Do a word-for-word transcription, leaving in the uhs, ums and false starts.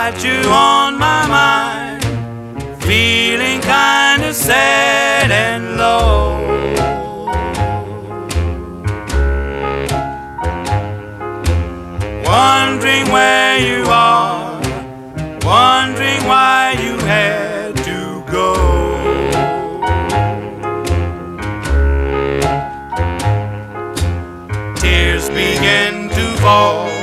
got you on my mind, feeling kinda sad and low. Wondering where you are, wondering why you had to go. Tears begin to fall